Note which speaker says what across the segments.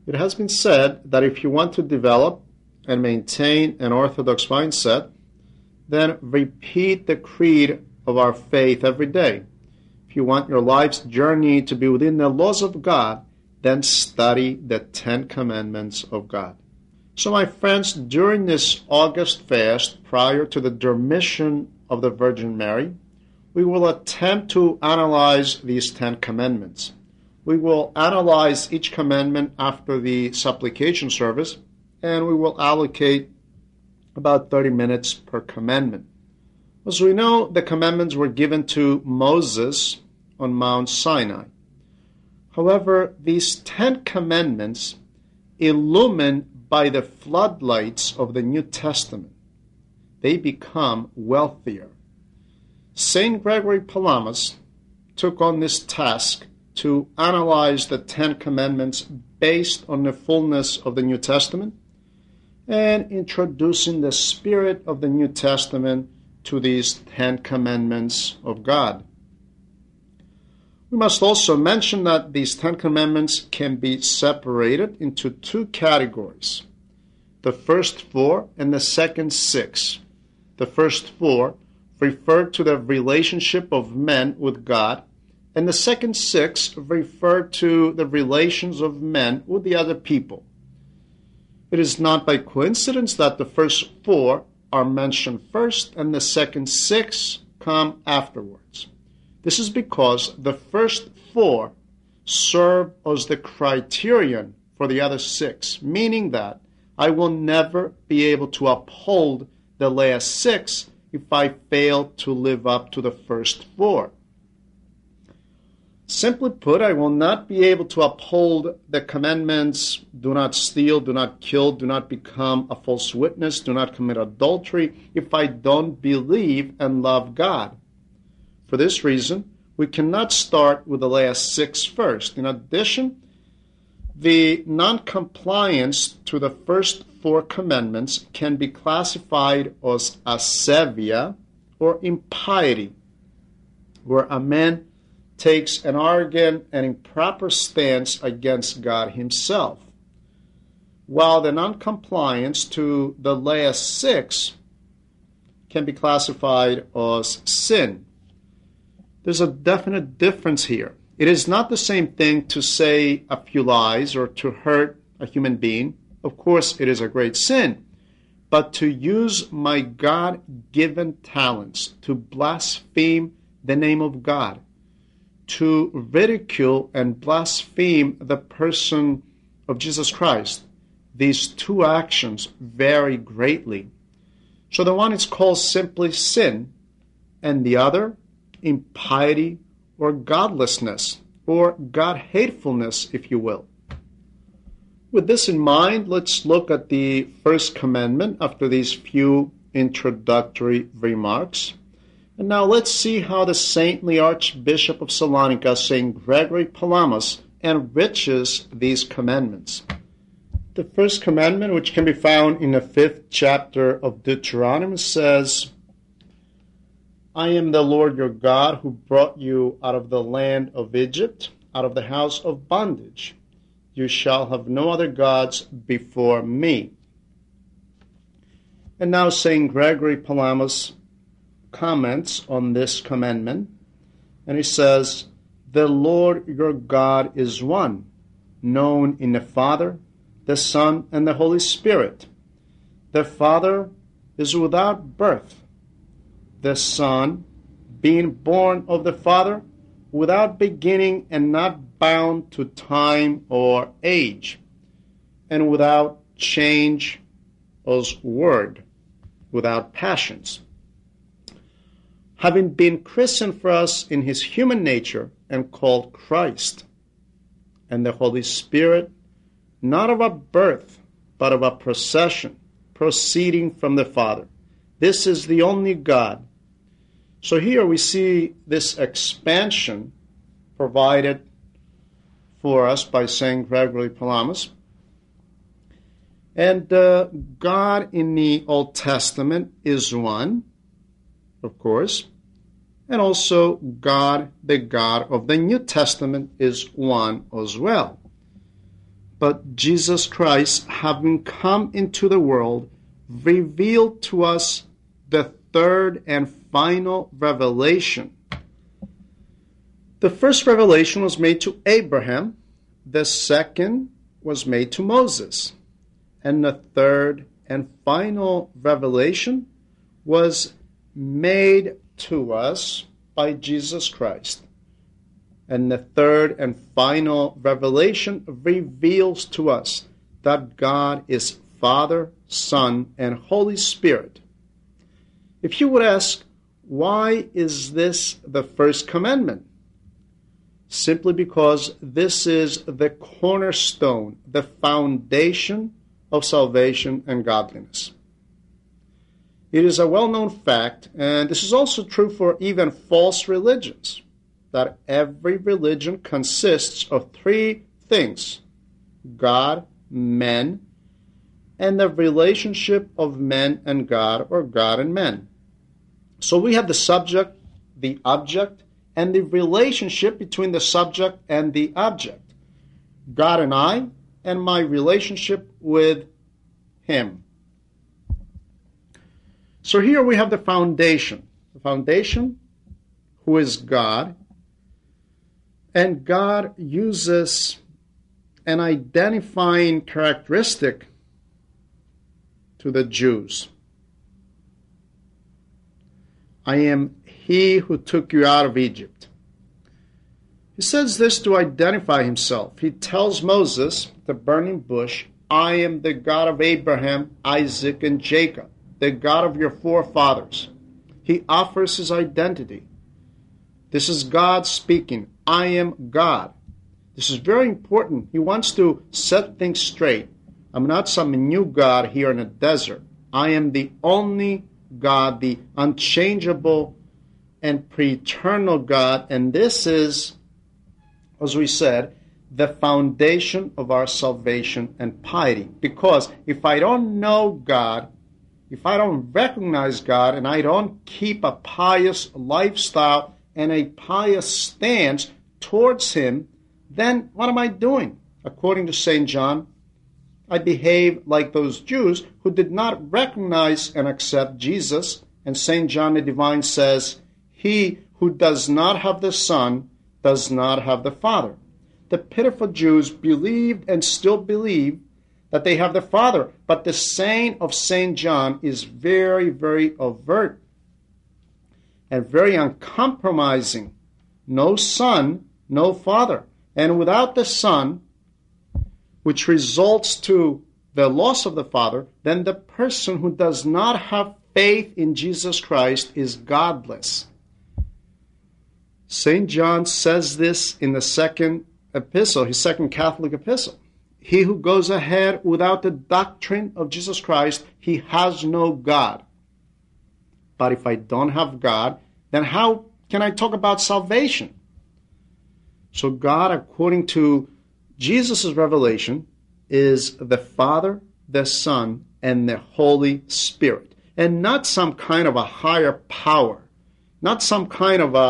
Speaker 1: It has been said that if you want to develop and maintain an orthodox mindset, then repeat the creed of our faith every day. If you want your life's journey to be within the laws of God, then study the 10 Commandments of God. So my friends, during this August fast, prior to the Dormition of the Virgin Mary, we will attempt to analyze these 10 commandments. We will analyze each commandment after the supplication service, and we will allocate about 30 minutes per commandment. As we know, the commandments were given to Moses on Mount Sinai. However, these 10 commandments, illumined by the floodlights of the New Testament, they become wealthier. St. Gregory Palamas took on this task to analyze the 10 commandments based on the fullness of the New Testament and introducing the spirit of the New Testament to these 10 commandments of God. We must also mention that these 10 commandments can be separated into 2 categories. The first 4 and the second 6. The first 4 refer to the relationship of men with God, and the second 6 refer to the relations of men with the other people. It is not by coincidence that the first 4 are mentioned first and the second 6 come afterwards. This is because the first 4 serve as the criterion for the other 6, meaning that I will never be able to uphold the last 6 if I fail to live up to the first 4. Simply put, I will not be able to uphold the commandments: do not steal, do not kill, do not become a false witness, do not commit adultery, if I don't believe and love God. For this reason, we cannot start with the last 6 first. In addition, the non-compliance to the first 4 commandments can be classified as asevia, or impiety, where a man takes an arrogant and improper stance against God himself, while the non-compliance to the last 6 can be classified as sin. There's a definite difference here. It is not the same thing to say a few lies or to hurt a human being. Of course, it is a great sin. But to use my God-given talents to blaspheme the name of God, to ridicule and blaspheme the person of Jesus Christ, these 2 actions vary greatly. So the one is called simply sin, and the other impiety or godlessness, or God-hatefulness, if you will. With this in mind, let's look at the first commandment after these few introductory remarks. And now let's see how the saintly Archbishop of Salonika, St. Gregory Palamas, enriches these commandments. The first commandment, which can be found in the 5th chapter of Deuteronomy, says, I am the Lord your God who brought you out of the land of Egypt, out of the house of bondage. You shall have no other gods before me. And now St. Gregory Palamas comments on this commandment, and he says, the Lord your God is one, known in the Father, the Son, and the Holy Spirit. The Father is without birth, the Son, being born of the Father, without beginning and not bound to time or age, and without change as word, without passions. Having been christened for us in his human nature and called Christ, and the Holy Spirit, not of a birth, but of a procession, proceeding from the Father. This is the only God. So here we see this expansion provided for us by St. Gregory Palamas. And God in the Old Testament is one, of course, and also God, the God of the New Testament, is one as well. but Jesus Christ, having come into the world, revealed to us the third and final revelation. The first revelation was made to Abraham, the second was made to Moses, and the third and final revelation was made to us by Jesus Christ. And the third and final revelation reveals to us that God is Father, Son, and Holy Spirit. If you would ask, why is this the first commandment? Simply because this is the cornerstone, the foundation of salvation and godliness. It is a well-known fact, and this is also true for even false religions, that every religion consists of three things: God, men, and the relationship of men and God, or God and men. So we have the subject, the object, and the relationship between the subject and the object. God and I, and my relationship with Him. So here we have the foundation. The foundation, who is God. And God uses an identifying characteristic to the Jews. I am He who took you out of Egypt. He says this to identify Himself. He tells Moses, the burning bush, I am the God of Abraham, Isaac, and Jacob, the God of your forefathers. He offers His identity. This is God speaking. I am God. This is very important. He wants to set things straight. I'm not some new God here in a desert. I am the only God, the unchangeable and pre-eternal God. And this is, as we said, the foundation of our salvation and piety. Because if I don't know God, if I don't recognize God, and I don't keep a pious lifestyle and a pious stance towards Him, then what am I doing? According to St. John, I behave like those Jews who did not recognize and accept Jesus. And St. John the Divine says, he who does not have the Son does not have the Father. The pitiful Jews believed and still believe that they have the Father, but the saying of St. John is very, very overt and very uncompromising. No Son, no Father. And without the Son, which results to the loss of the Father, then the person who does not have faith in Jesus Christ is godless. St. John says this in the second epistle, his second Catholic epistle. He who goes ahead without the doctrine of Jesus Christ, he has no God. But if I don't have God, then how can I talk about salvation? So God, according to Jesus' revelation, is the Father, the Son, and the Holy Spirit. And not some kind of a higher power. Not some kind of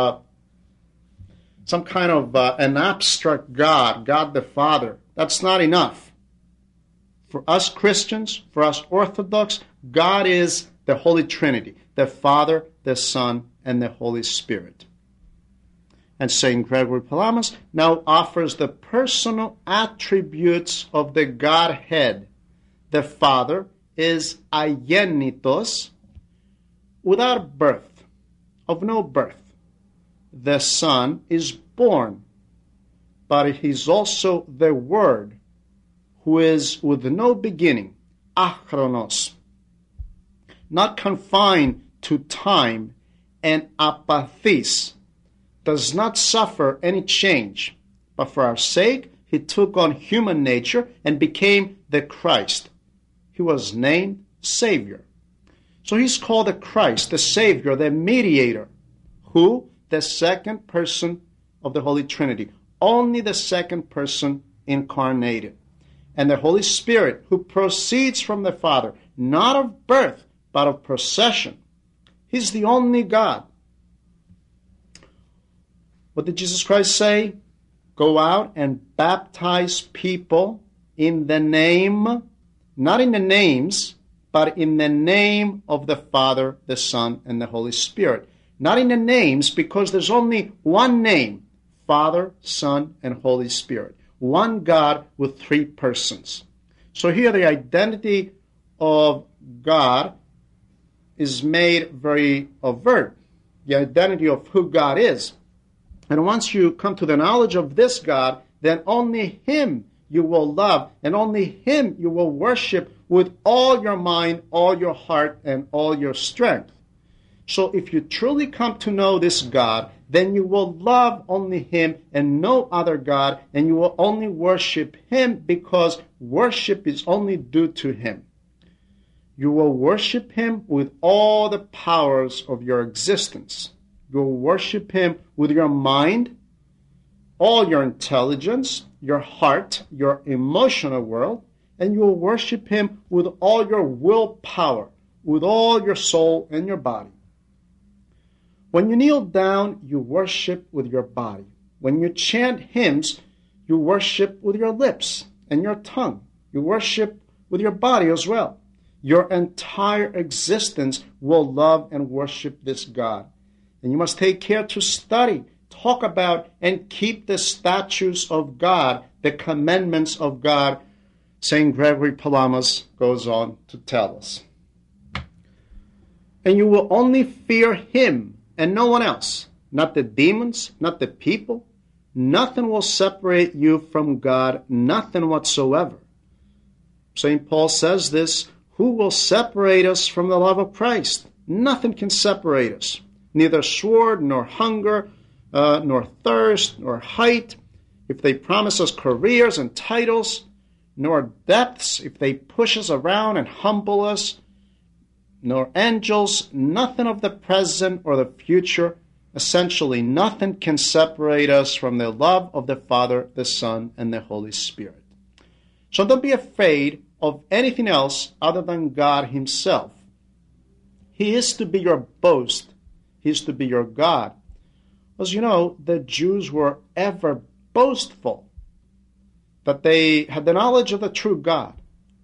Speaker 1: an abstract God, God the Father. That's not enough. For us Christians, for us Orthodox, God is the Holy Trinity, the Father, the Son, and the Holy Spirit. And St. Gregory Palamas now offers the personal attributes of the Godhead. The Father is agenitos, without birth, of no birth. The Son is born, but He's also the Word, who is with no beginning, achronos, not confined to time, and apathis, does not suffer any change, but for our sake He took on human nature and became the Christ. He was named Savior. So He's called the Christ, the Savior, the mediator, who? The second person of the Holy Trinity. Only the second person incarnated. And the Holy Spirit, who proceeds from the Father, not of birth, but of procession. He's the only God. What did Jesus Christ say? Go out and baptize people in the name, not in the names, but in the name of the Father, the Son, and the Holy Spirit. Not in the names, because there's only one name, Father, Son, and Holy Spirit. One God with three persons. So here the identity of God is made very overt, the identity of who God is. And once you come to the knowledge of this God, then only Him you will love, and only Him you will worship with all your mind, all your heart, and all your strength. So if you truly come to know this God, then you will love only Him and no other God, and you will only worship Him because worship is only due to Him. You will worship Him with all the powers of your existence. You will worship Him with your mind, all your intelligence, your heart, your emotional world, and you will worship Him with all your willpower, with all your soul and your body. When you kneel down, you worship with your body. When you chant hymns, you worship with your lips and your tongue. You worship with your body as well. Your entire existence will love and worship this God. And you must take care to study, talk about, and keep the statutes of God, the commandments of God, St. Gregory Palamas goes on to tell us. And you will only fear Him and no one else, not the demons, not the people. Nothing will separate you from God, nothing whatsoever. St. Paul says this, who will separate us from the love of Christ? Nothing can separate us, neither sword, nor hunger, nor thirst, nor height, if they promise us careers and titles, nor depths, if they push us around and humble us, nor angels, nothing of the present or the future, essentially nothing can separate us from the love of the Father, the Son, and the Holy Spirit. So don't be afraid of anything else other than God Himself. He is to be your boast. He is to be your God. As you know, the Jews were ever boastful that they had the knowledge of the true God.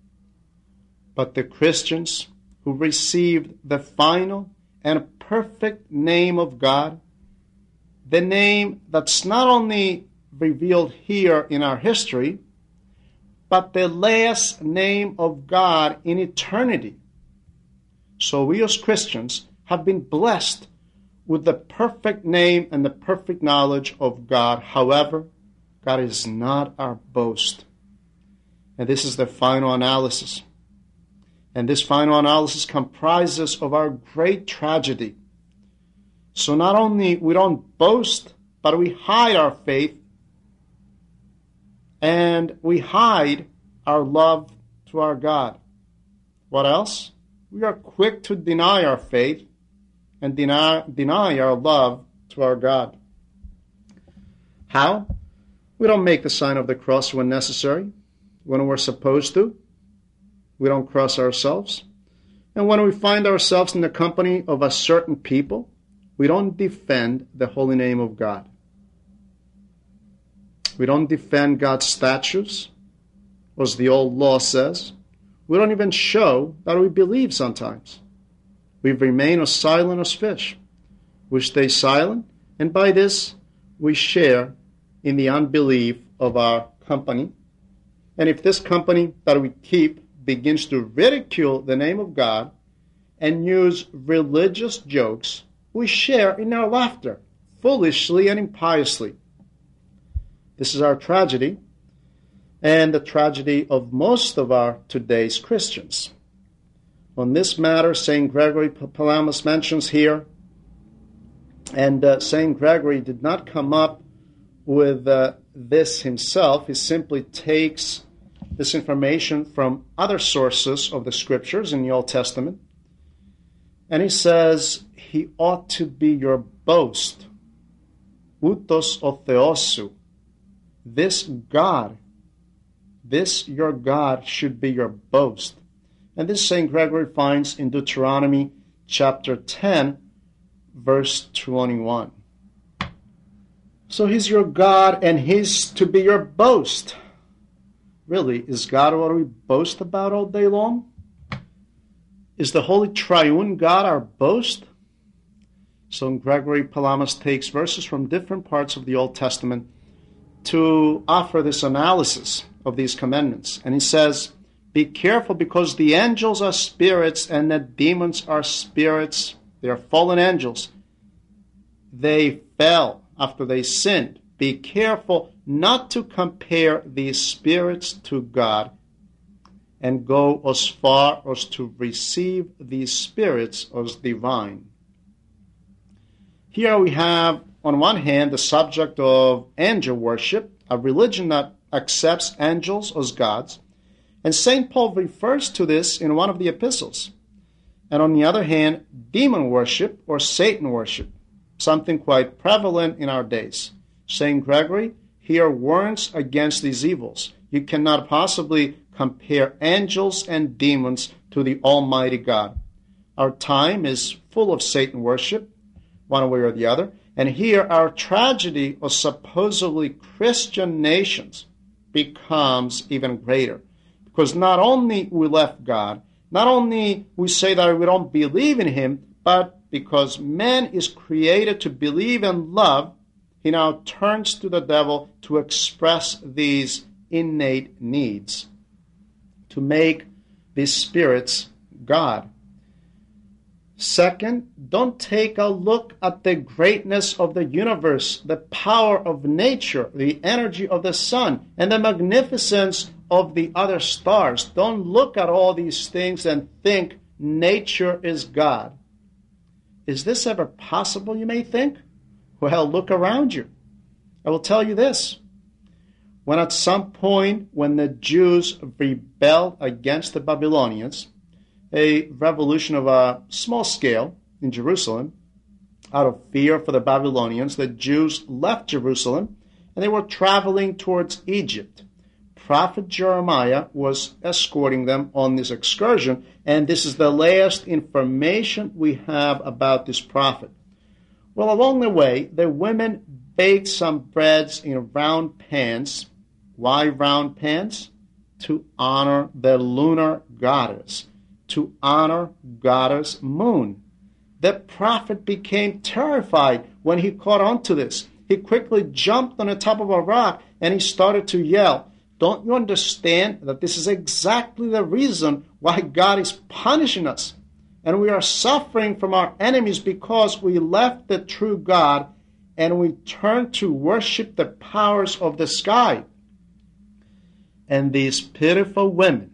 Speaker 1: But the Christians who received the final and perfect name of God, the name that's not only revealed here in our history, but the last name of God in eternity. So we as Christians have been blessed with the perfect name and the perfect knowledge of God. However, God is not our boast. And this is the final analysis. And this final analysis comprises of our great tragedy. So not only we don't boast, but we hide our faith and we hide our love to our God. What else? We are quick to deny our faith and deny our love to our God. How? We don't make the sign of the cross when necessary, when we're supposed to. We don't cross ourselves. And when we find ourselves in the company of a certain people, we don't defend the holy name of God. We don't defend God's statutes, as the old law says. We don't even show that we believe sometimes. We remain as silent as fish. We stay silent, and by this we share in the unbelief of our company. And if this company that we keep begins to ridicule the name of God and use religious jokes, we share in their laughter, foolishly and impiously. This is our tragedy, and the tragedy of most of our today's Christians. On this matter, St. Gregory Palamas mentions here, and St. Gregory did not come up with this himself. He simply takes this information from other sources of the Scriptures in the Old Testament. And he says, he ought to be your boast. Outos o theosu. This God, this your God should be your boast. And this St. Gregory finds in Deuteronomy chapter 10, verse 21. So he's your God and he's to be your boast. Really, is God what we boast about all day long? Is the Holy Triune God our boast? So Gregory Palamas takes verses from different parts of the Old Testament to offer this analysis of these commandments. And he says, be careful because the angels are spirits and the demons are spirits. They are fallen angels. They fell after they sinned. Be careful not to compare these spirits to God and go as far as to receive these spirits as divine. Here we have, on one hand, the subject of angel worship, a religion that accepts angels as gods. And St. Paul refers to this in one of the epistles. And on the other hand, demon worship or Satan worship, something quite prevalent in our days. St. Gregory here warns against these evils. You cannot possibly compare angels and demons to the Almighty God. Our time is full of Satan worship, one way or the other. And here our tragedy of supposedly Christian nations becomes even greater. Because not only we left God, not only we say that we don't believe in him, but because man is created to believe and love, he now turns to the devil to express these innate needs, to make these spirits God. Second, don't take a look at the greatness of the universe, the power of nature, the energy of the sun, and the magnificence of the other stars. Don't look at all these things and think nature is God. Is this ever possible, you may think? Well, look around you. I will tell you this. When at some point when the Jews rebelled against the Babylonians, a revolution of a small scale in Jerusalem, out of fear for the Babylonians, the Jews left Jerusalem and they were traveling towards Egypt. Prophet Jeremiah was escorting them on this excursion, and this is the last information we have about this prophet. Well, along the way, the women baked some breads in round pans. Why round pans? To honor the lunar goddess, to honor goddess Moon. The prophet became terrified when he caught on to this. He quickly jumped on the top of a rock and he started to yell, "Don't you understand that this is exactly the reason why God is punishing us? And we are suffering from our enemies because we left the true God and we turned to worship the powers of the sky." And these pitiful women,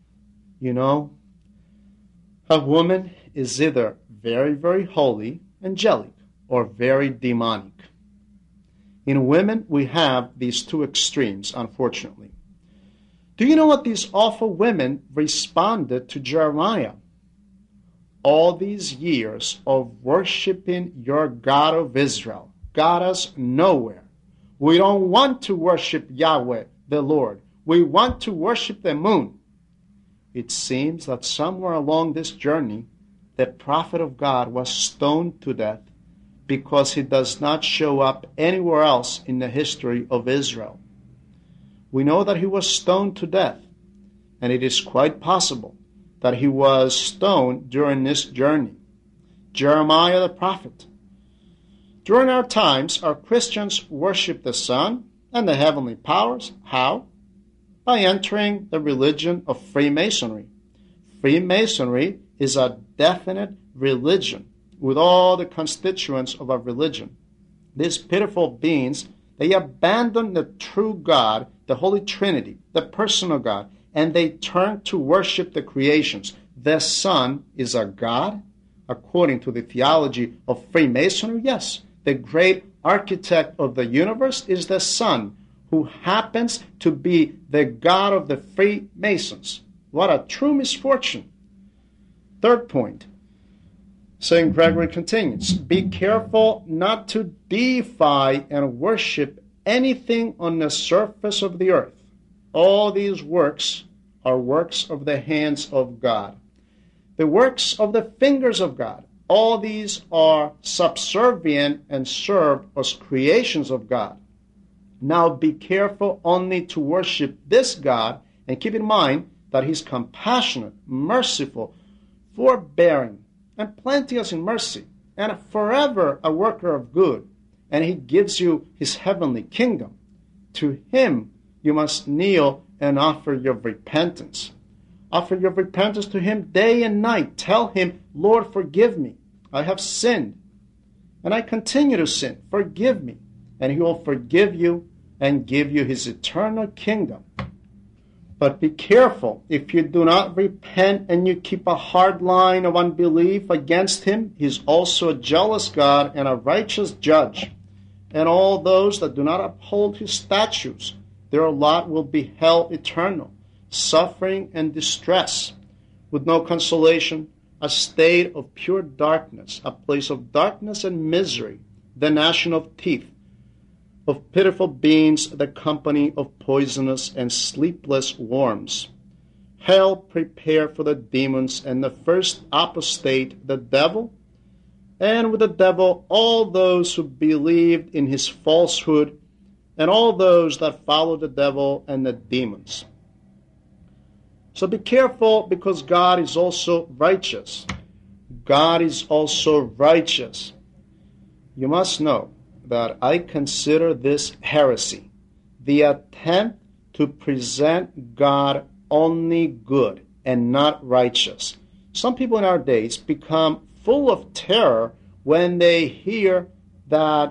Speaker 1: a woman is either very, very holy, angelic, or very demonic. In women, we have these two extremes, unfortunately. Do you know what these awful women responded to Jeremiah? All these years of worshiping your God of Israel got us nowhere. We don't want to worship Yahweh, the Lord. We want to worship the moon. It seems that somewhere along this journey, the prophet of God was stoned to death because he does not show up anywhere else in the history of Israel. We know that he was stoned to death, and it is quite possible that he was stoned during this journey. Jeremiah the prophet. During our times, our Christians worship the sun and the heavenly powers. How? By entering the religion of Freemasonry. Freemasonry is a definite religion with all the constituents of a religion. These pitiful beings, they abandon the true God, the Holy Trinity, the personal God, and they turn to worship the creations. The sun is a god, according to the theology of Freemasonry. Yes, the great architect of the universe is the sun, who happens to be the God of the Freemasons. What a true misfortune. Third point, St. Gregory continues, be careful not to deify and worship anything on the surface of the earth. All these works are works of the hands of God, the works of the fingers of God. All these are subservient and serve as creations of God. Now be careful only to worship this God And keep in mind that he's compassionate, merciful, forbearing, and plenteous in mercy, and forever a worker of good. And he gives you his heavenly kingdom. To him you must kneel and offer your repentance. Offer your repentance to him day and night. Tell him, Lord, forgive me. I have sinned, and I continue to sin. Forgive me. And he will forgive you and give you his eternal kingdom. But be careful. If you do not repent and you keep a hard line of unbelief against him, he is also a jealous God and a righteous judge. And all those that do not uphold his statutes, their lot will be hell eternal, suffering and distress, with no consolation, a state of pure darkness, a place of darkness and misery, the gnashing of teeth, of pitiful beings, the company of poisonous and sleepless worms. Hell prepared for the demons and the first apostate, the devil, and with the devil all those who believed in his falsehood, and all those that follow the devil and the demons. So be careful, because God is also righteous. God is also righteous. You must know that I consider this heresy, the attempt to present God only good and not righteous. Some people in our days become full of terror when they hear that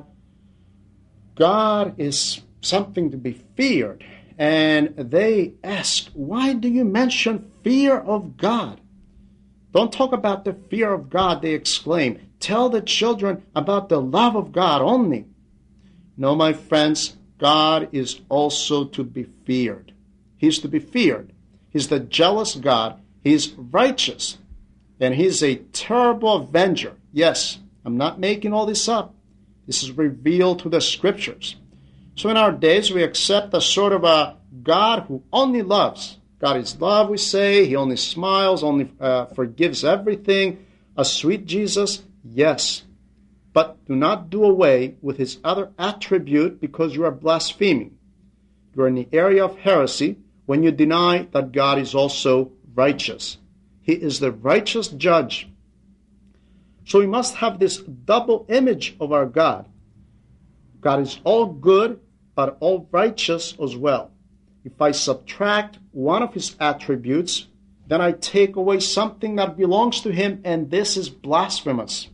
Speaker 1: God is something to be feared. And they ask, why do you mention fear of God? Don't talk about the fear of God, they exclaim. Tell the children about the love of God only. No, my friends, God is also to be feared. He's to be feared. He's the jealous God. He's righteous. And he's a terrible avenger. Yes, I'm not making all this up. This is revealed to the scriptures. So in our days, we accept a sort of a God who only loves. God is love, we say. He only smiles, only forgives everything. A sweet Jesus, yes. But do not do away with his other attribute because you are blaspheming. You are in the area of heresy when you deny that God is also righteous. He is the righteous judge. So we must have this double image of our God. God is all good, but all righteous as well. If I subtract one of his attributes, then I take away something that belongs to him, and this is blasphemous.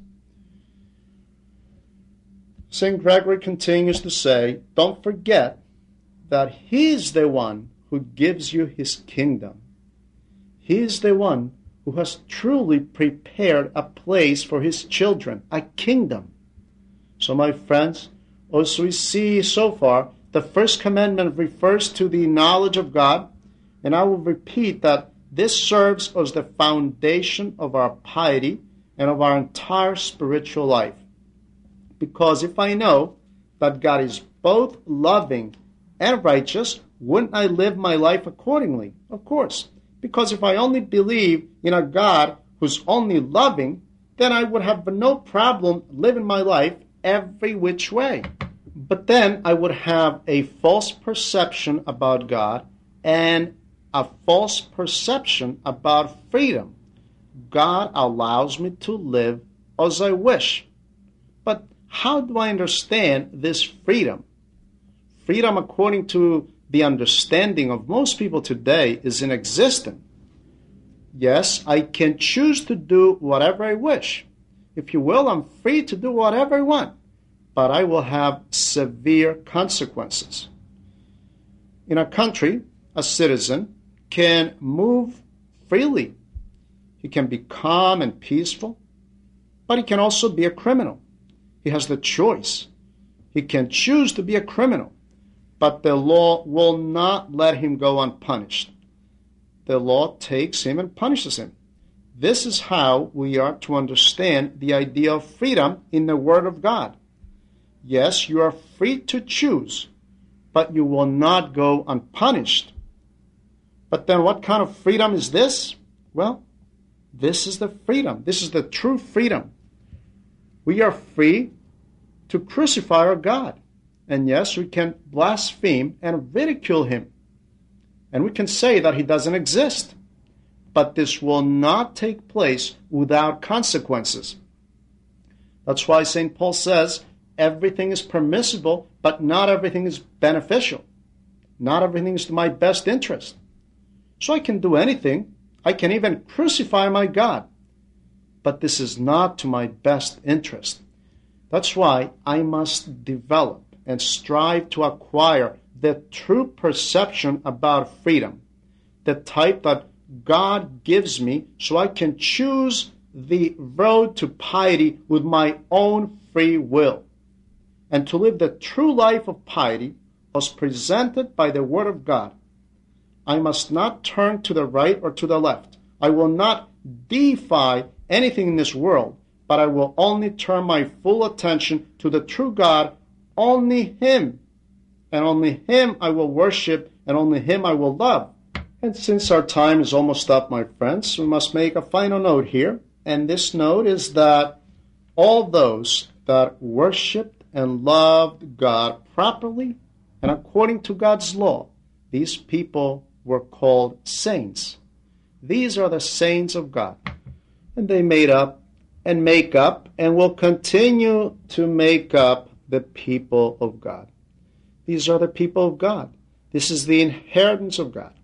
Speaker 1: St. Gregory continues to say, don't forget that he is the one who gives you his kingdom. He is the one who has truly prepared a place for his children, a kingdom. So, my friends, as we see so far, the first commandment refers to the knowledge of God, and I will repeat that this serves as the foundation of our piety and of our entire spiritual life. Because if I know that God is both loving and righteous, wouldn't I live my life accordingly? Of course. Because if I only believe in a God who's only loving, then I would have no problem living my life every which way. But then I would have a false perception about God and a false perception about freedom. God allows me to live as I wish. But how do I understand this freedom? Freedom, according to the understanding of most people today, is inexistent. Yes, I can choose to do whatever I wish. If you will, I'm free to do whatever I want, but I will have severe consequences. In a country, a citizen can move freely. He can be calm and peaceful, but he can also be a criminal. He has the choice. He can choose to be a criminal, but the law will not let him go unpunished. The law takes him and punishes him. This is how we are to understand the idea of freedom in the Word of God. Yes, you are free to choose, but you will not go unpunished. But then what kind of freedom is this? Well, this is the freedom. This is the true freedom. We are free to crucify our God. And yes, we can blaspheme and ridicule him. And we can say that he doesn't exist. But this will not take place without consequences. That's why St. Paul says everything is permissible, but not everything is beneficial. Not everything is to my best interest. So I can do anything. I can even crucify my God. But this is not to my best interest. That's why I must develop and strive to acquire the true perception about freedom, the type that God gives me so I can choose the road to piety with my own free will, and to live the true life of piety as presented by the Word of God. I must not turn to the right or to the left. I will not defy anything in this world, but I will only turn my full attention to the true God, only Him, and only Him I will worship, and only Him I will love. And since our time is almost up, my friends, we must make a final note here. And this note is that all those that worshiped and loved God properly and according to God's law, these people were called saints. These are the saints of God. And they made up and make up and will continue to make up the people of God. These are the people of God. This is the inheritance of God.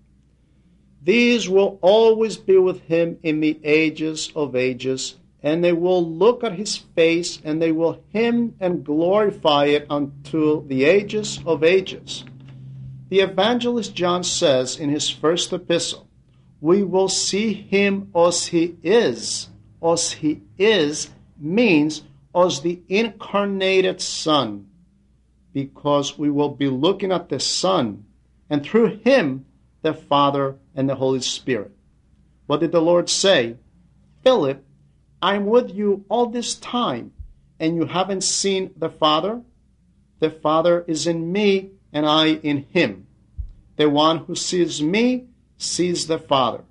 Speaker 1: These will always be with Him in the ages of ages, and they will look at His face, and they will hymn and glorify it until the ages of ages. The evangelist John says in his first epistle, we will see Him as He is. As He is means as the incarnated Son, because we will be looking at the Son, and through Him, the Father and the Holy Spirit. What did the Lord say? Philip, I'm with you all this time, and you haven't seen the Father? The Father is in me, and I in Him. The one who sees me sees the Father,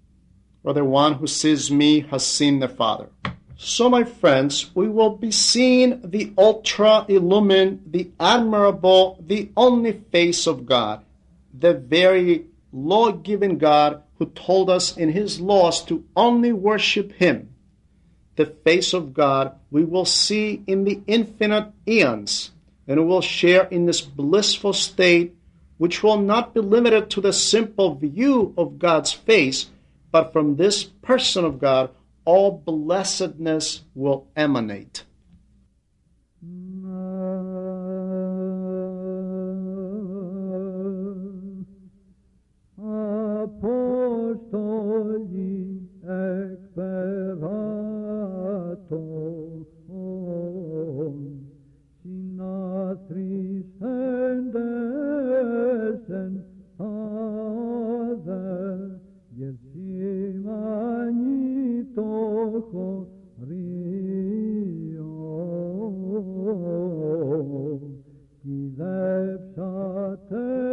Speaker 1: or the one who sees me has seen the Father. So, my friends, we will be seeing the ultra-illumined, the admirable, the only face of God, the very law-given God who told us in His laws to only worship Him. The face of God we will see in the infinite eons, and we will share in this blissful state which will not be limited to the simple view of God's face, but from this person of God all blessedness will emanate.
Speaker 2: Apostoli sinastris endesen aver yersimanito rio qui lepsate